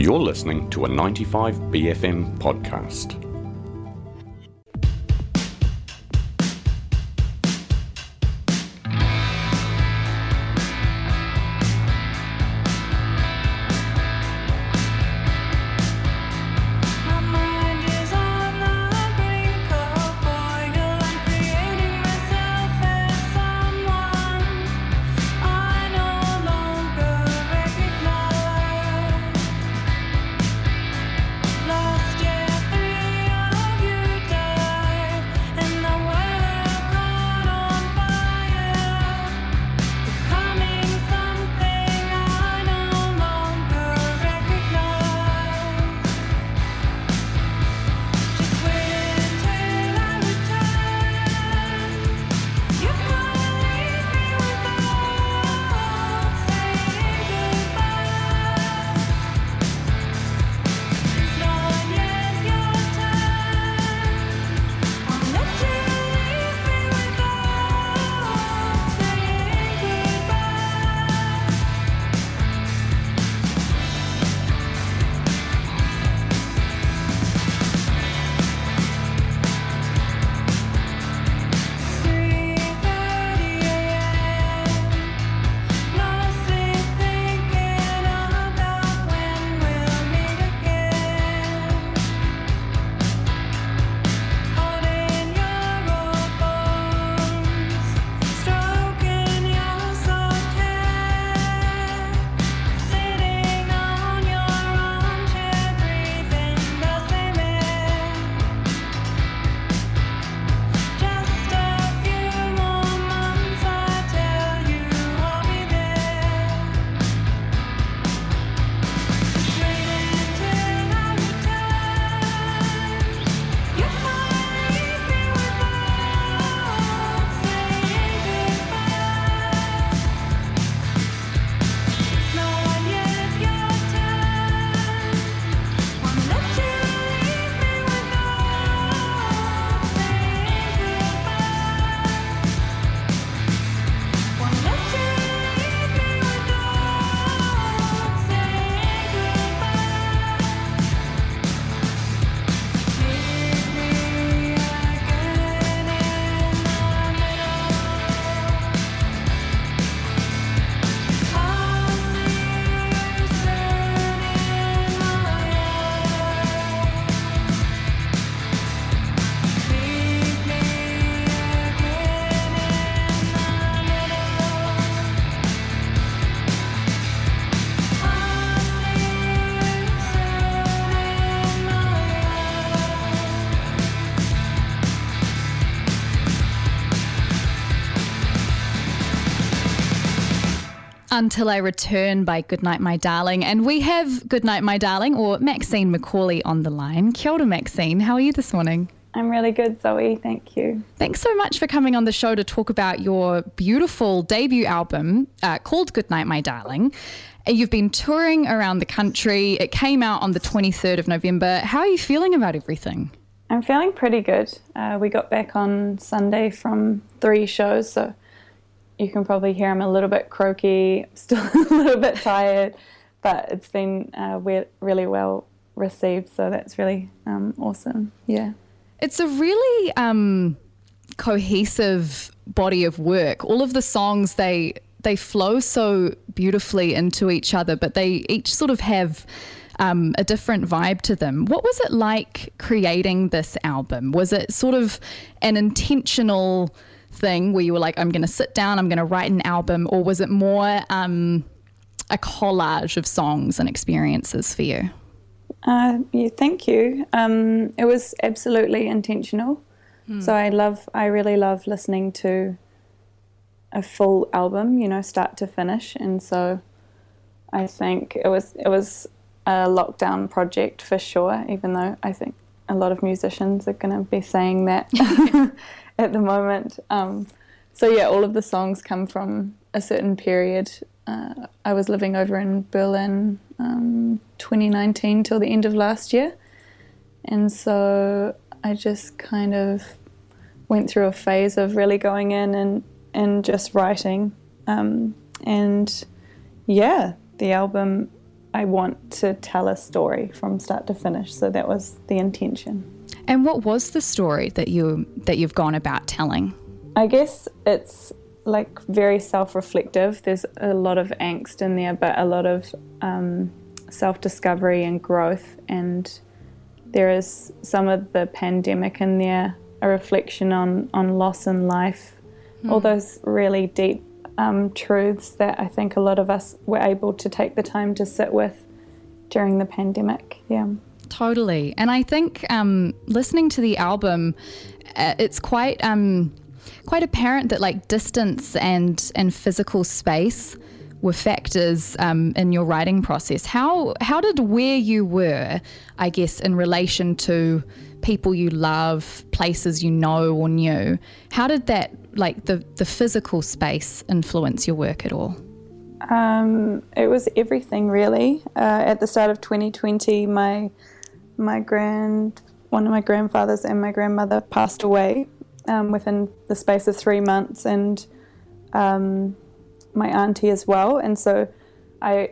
You're listening to a 95BFM podcast. Until I Return by Goodnight My Darling. And we have Goodnight My Darling, or Maxine McCauley, on the line. Kia ora, Maxine. How are you this morning? I'm really good, Zoe. Thank you. Thanks so much for coming on the show to talk about your beautiful debut album called Goodnight My Darling. You've been touring around the country. It came out on the 23rd of November. How are you feeling about everything? I'm feeling pretty good. We got back on Sunday from 3 shows, so you can probably hear I'm a little bit croaky, still a little bit tired, but it's been really well received, so that's really awesome. Yeah. It's a really cohesive body of work. All of the songs, they flow so beautifully into each other, but they each sort of have a different vibe to them. What was it like creating this album? Was it sort of an intentional thing where you were like, I'm going to sit down, I'm going to write an album, or was it more a collage of songs and experiences for you? Yeah, thank you. It was absolutely intentional. So I really love listening to a full album, start to finish, and so I think it was a lockdown project for sure, even though I think a lot of musicians are going to be saying that at the moment. So yeah, all of the songs come from a certain period. I was living over in Berlin 2019 till the end of last year, and so I just kind of went through a phase of really going in and just writing, and yeah, the album I want to tell a story from start to finish. So that was the intention. And what was the story that you've gone about telling? I guess it's like very self-reflective. There's a lot of angst in there, but a lot of self-discovery and growth. And there is some of the pandemic in there, a reflection on loss in life, all those really deep truths that I think a lot of us were able to take the time to sit with during the pandemic. Yeah. Totally. And I think listening to the album, it's quite apparent that like distance and physical space were factors in your writing process. How did where you were, I guess, in relation to people you love, places you know or knew, how did that, like the physical space, influence your work at all? It was everything really. At the start of 2020, one of my grandfathers and my grandmother passed away within the space of 3 months, and my auntie as well. And so I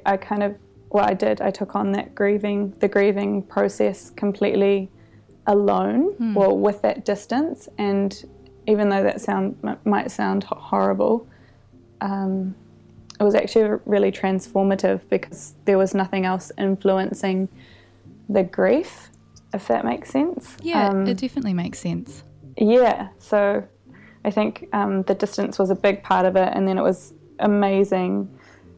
took on the grieving process completely alone, well, with that distance. And even though that might sound horrible, it was actually really transformative because there was nothing else influencing the grief, if that makes sense. Yeah, it definitely makes sense. Yeah, so I think the distance was a big part of it, and then it was amazing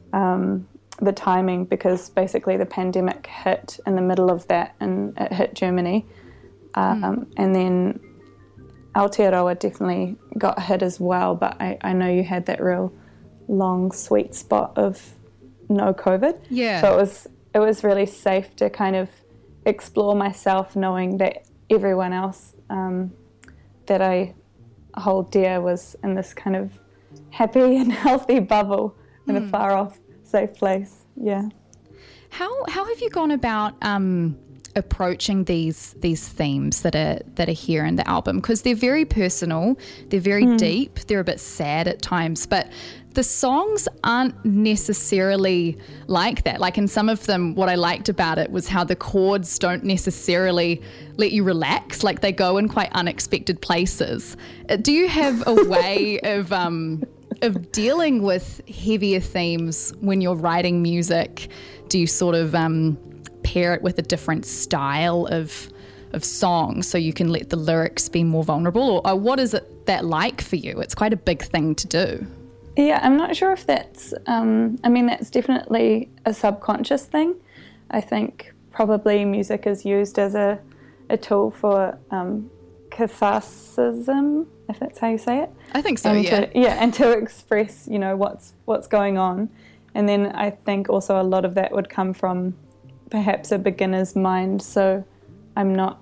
the timing, because basically the pandemic hit in the middle of that, and it hit Germany, and then Aotearoa definitely got hit as well, but I know you had that real long sweet spot of no COVID. Yeah. So it was really safe to kind of explore myself, knowing that everyone else that I hold dear was in this kind of happy and healthy bubble in a far off, safe place. Yeah. How have you gone about approaching these themes that are here in the album? Because they're very personal, they're very deep, they're a bit sad at times, but the songs aren't necessarily like that. Like in some of them, what I liked about it was how the chords don't necessarily let you relax, like they go in quite unexpected places. Do you have a way of dealing with heavier themes when you're writing music? Do you sort of pair it with a different style of song so you can let the lyrics be more vulnerable? Or what is it that like for you? It's quite a big thing to do. Yeah, I'm not sure if that's, that's definitely a subconscious thing. I think probably music is used as a tool for catharsism, if that's how you say it. I think so, And to express, what's going on. And then I think also a lot of that would come from perhaps a beginner's mind. So I'm not,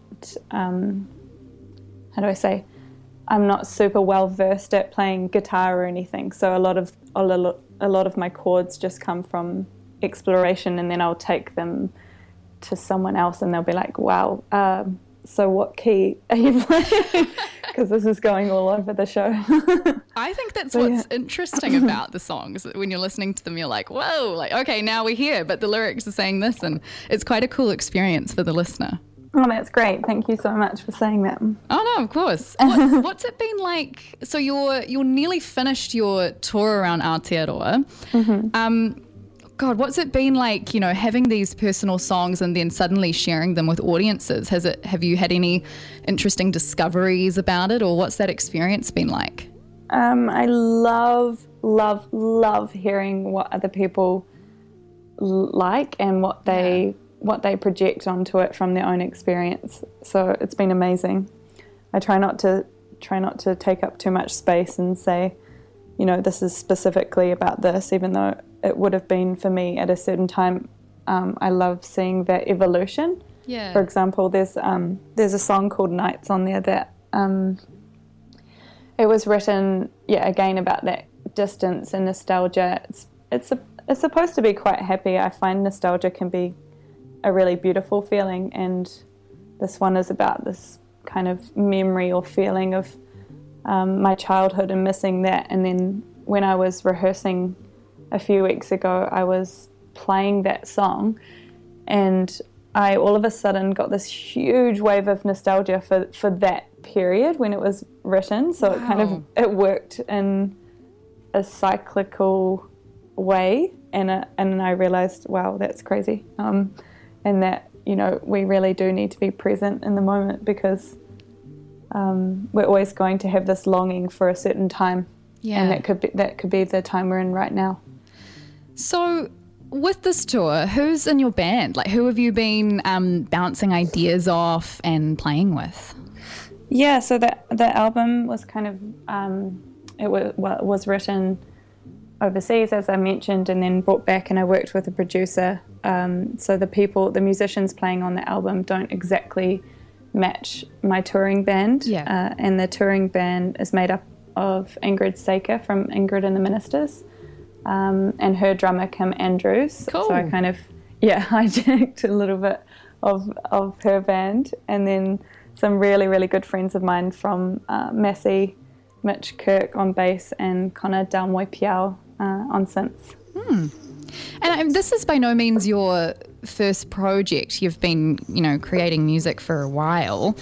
I'm not super well versed at playing guitar or anything. So a lot of my chords just come from exploration, and then I'll take them to someone else and they'll be like, wow, so what key are you playing? Because this is going all over the show. I think that's what's interesting about the songs. When you're listening to them, you're like, whoa, like, okay, now we're here, but the lyrics are saying this, and it's quite a cool experience for the listener. Oh, that's great. Thank you so much for saying that. Oh, no, of course. What's it been like? So you're nearly finished your tour around Aotearoa. Mm-hmm. God, what's it been like, having these personal songs and then suddenly sharing them with audiences? Have you had any interesting discoveries about it, or what's that experience been like? I love, love, love hearing what other people like and what they project onto it from their own experience. So it's been amazing. I try not to take up too much space and say, this is specifically about this, even though it would have been for me at a certain time. I love seeing that evolution. Yeah. For example, there's a song called Nights on there that it was written, again about that distance and nostalgia. It's supposed to be quite happy. I find nostalgia can be a really beautiful feeling, and this one is about this kind of memory or feeling of my childhood and missing that. And then when I was rehearsing a few weeks ago, I was playing that song, and I all of a sudden got this huge wave of nostalgia for that period when it was written. So it worked in a cyclical way, and I realized, wow, that's crazy, and that, you know, we really do need to be present in the moment, because we're always going to have this longing for a certain time, and that could be the time we're in right now. So with this tour, who's in your band? Like, who have you been bouncing ideas off and playing with? Yeah, so the album was kind of it was written overseas, as I mentioned, and then brought back, and I worked with a producer. So the musicians playing on the album don't exactly match my touring band. And the touring band is made up of Ingrid Saker from Ingrid and the Ministers, and her drummer Kim Andrews. Cool. So I kind of hijacked a little bit of her band, and then some really, really good friends of mine from Massey, Mitch Kirk on bass, and Connor Dalmoy Piao on synths. And this is by no means your first project. You've been, you know, creating music for a while.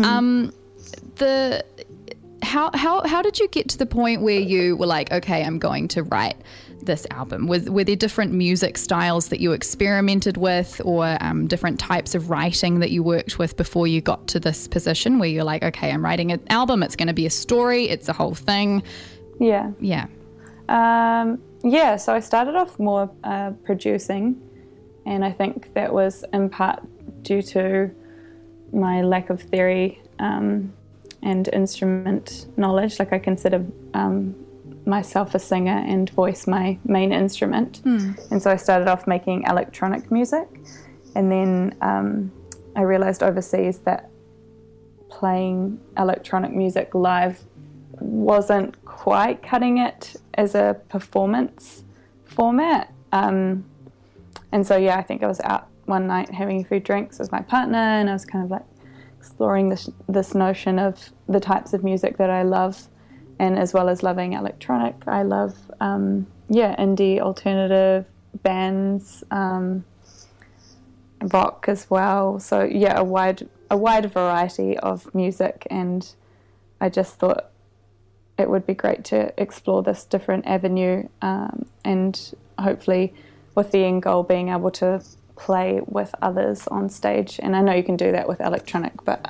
How did you get to the point where you were like, okay, I'm going to write this album? Were there different music styles that you experimented with, or different types of writing that you worked with before you got to this position where you're like, okay, I'm writing an album, it's going to be a story, it's a whole thing? So I started off more producing, and I think that was in part due to my lack of theory and instrument knowledge. Like, I consider myself a singer and voice my main instrument. And so I started off making electronic music, and then I realized overseas that playing electronic music live wasn't quite cutting it as a performance format. And so I think I was out one night having a few drinks with my partner, and I was kind of like exploring this notion of the types of music that I love. And as well as loving electronic, I love indie alternative bands, rock as well. So a wide variety of music, and I just thought it would be great to explore this different avenue, and hopefully with the end goal being able to play with others on stage. And I know you can do that with electronic, but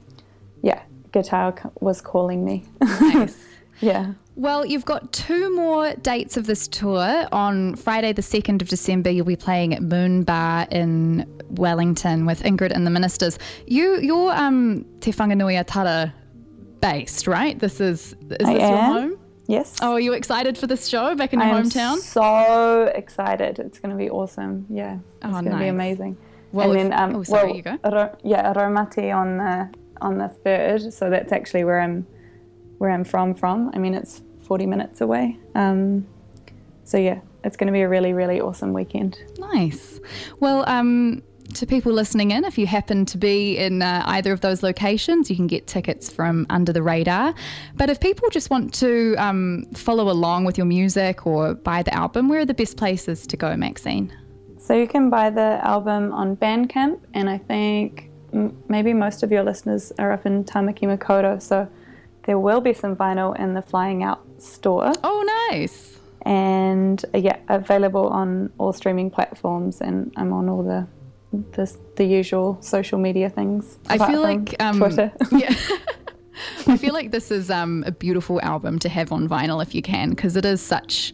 guitar was calling me. Nice. Well, you've got 2 more dates of this tour. On Friday the 2nd of December, you'll be playing at Moon Bar in Wellington with Ingrid and the Ministers. You're Te Whanganui Atara based, right? Is this your home? Yes. Oh, are you excited for this show back in your hometown? I'm so excited. It's going to be awesome. Yeah. It's going to be amazing. Well, and then, you go. Raumati on the 3rd. So that's actually where I'm from. I mean, it's 40 minutes away. It's going to be a really, really awesome weekend. Nice. Well, to people listening in, if you happen to be in either of those locations, you can get tickets from Under the Radar. But if people just want to follow along with your music or buy the album, where are the best places to go, Maxine? So you can buy the album on Bandcamp, and I think maybe most of your listeners are up in Tamaki Makaurau, so there will be some vinyl in the Flying Out store. Oh, nice. And available on all streaming platforms, and I'm on all the usual social media things. I feel like Twitter. I feel like this is a beautiful album to have on vinyl if you can, because it is such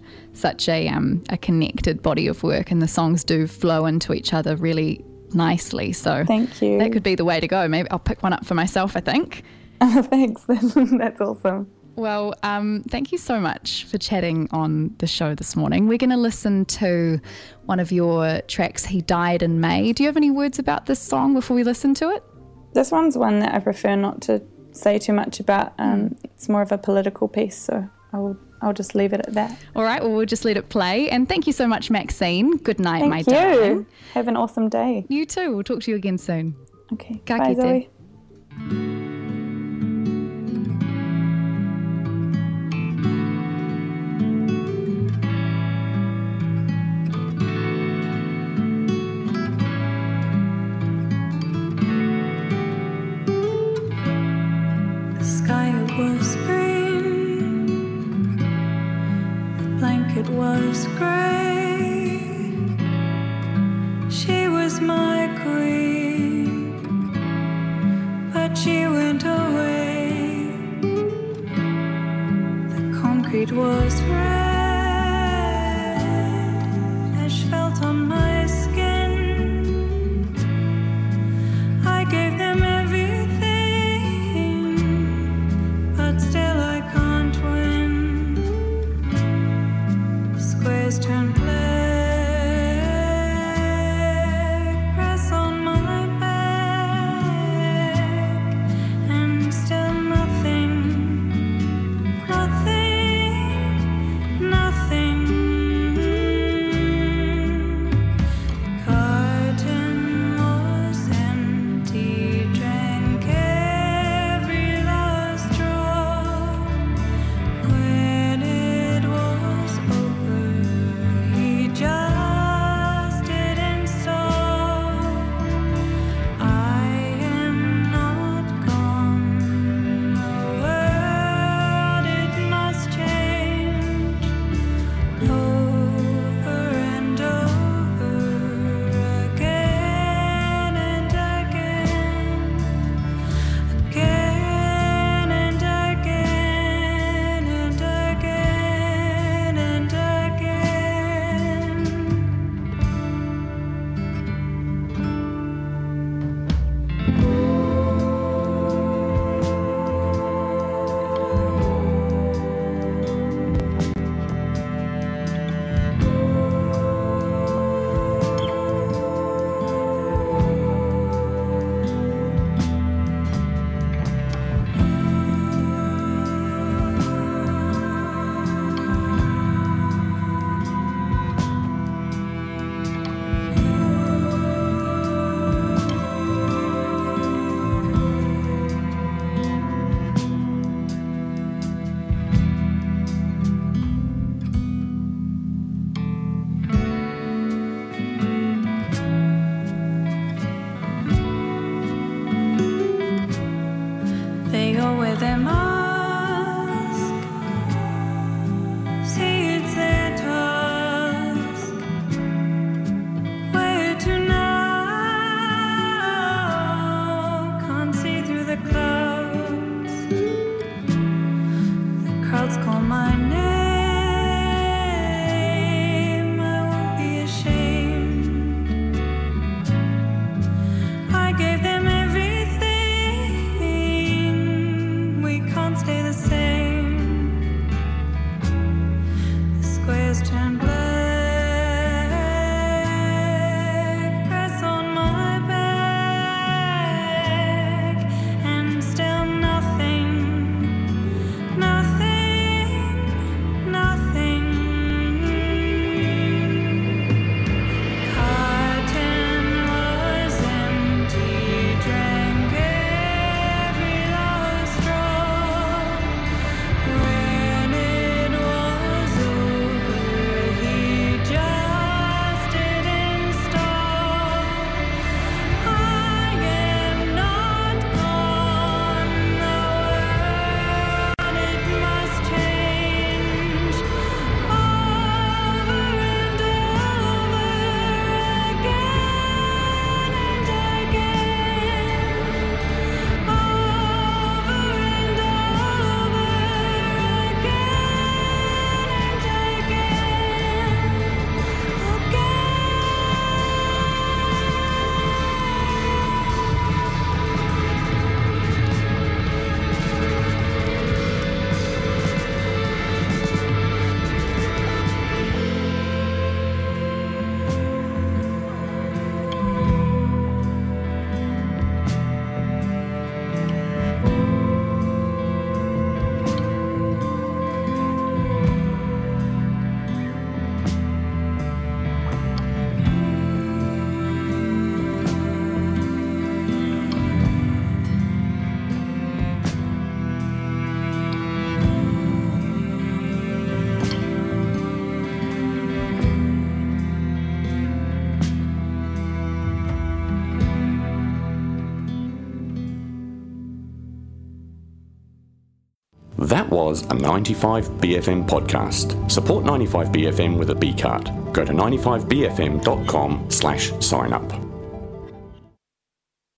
a connected body of work, and the songs do flow into each other really nicely. So thank you. That could be the way to go. Maybe I'll pick one up for myself, I think. Thanks. That's awesome. Well, thank you so much for chatting on the show this morning. We're going to listen to one of your tracks, He Died in May. Do you have any words about this song before we listen to it? This one's one that I prefer not to say too much about. It's more of a political piece, so I'll just leave it at that. All right, well, we'll just let it play. And thank you so much, Maxine. Good night, my darling. Thank you. Have an awesome day. You too. We'll talk to you again soon. Okay. Ka Bye, kite. Zoe. She was my queen, but she went away. The concrete was red, ash felt on my skin. I gave them everything, but still I can't win. Squares turn black. That was a 95BFM podcast. Support 95BFM with a B card. Go to 95bfm.com/sign up.